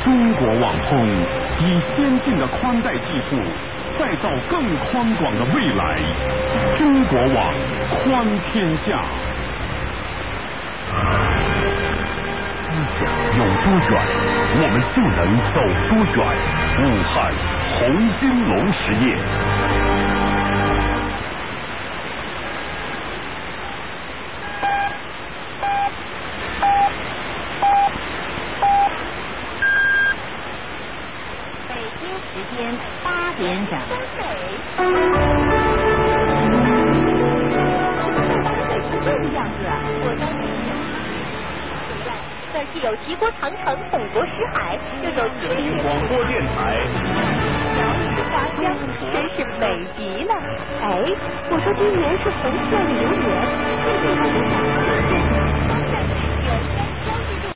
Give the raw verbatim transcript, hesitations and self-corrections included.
中国网通以先进的宽带技术，再造更宽广的未来。中国网，宽天下。思想有多远，我们就能走多远。武汉红金龙实验。 北京时间八点整。这个样子，我当然这儿既有齐国长城、北国石海，又有吉林广播电台， 鸟语花香，真是美极了。哎，我说今年是红色旅游年，这地方的小